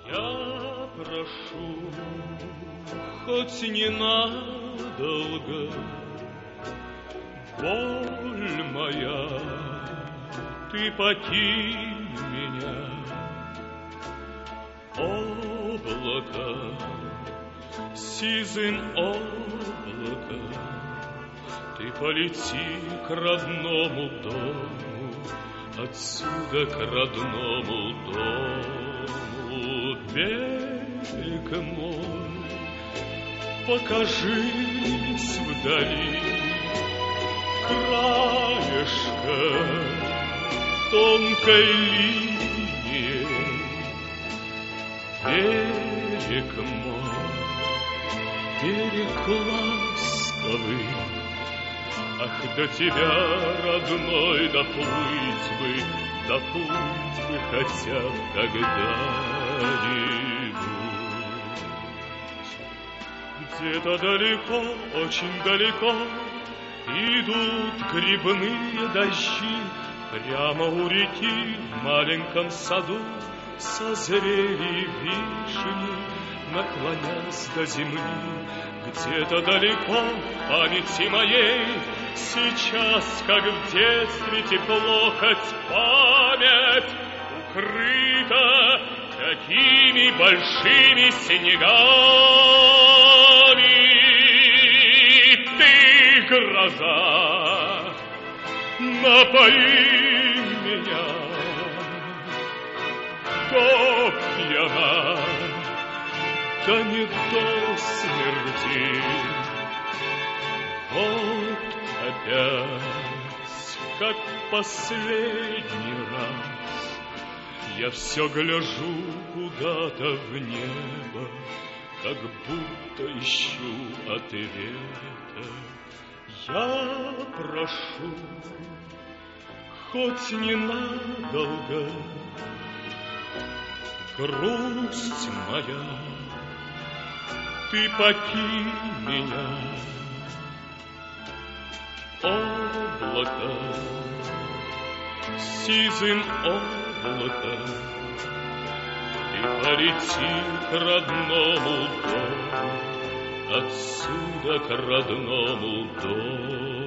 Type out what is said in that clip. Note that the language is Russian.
Я прошу, хоть ненадолго, боль моя, ты покинь меня. Облако, сизым облако, ты полети к родному дому, отсюда к родному дому. Берег мой, покажись вдали, краешко тонкой линией. Берег мой, берег ласковый, ах, до тебя, родной, доплыть бы хотя б когда-нибудь. Где-то далеко, очень далеко идут грибные дожди. Прямо у реки в маленьком саду созрели вишни, наклонясь до земли. Где-то далеко в памяти моей сейчас, как в детстве, тепло, хоть память укрыта такими большими снегами. Ты, гроза, напои меня, то пьяна, да не до смерти. Вот опять, как последний раз, я все гляжу куда-то в небо, как будто ищу ответа. Я прошу, хоть ненадолго, грусть моя, ты покинь меня. Облако, сизым облаком, ты полети к родному дому, отсюда к родному дому.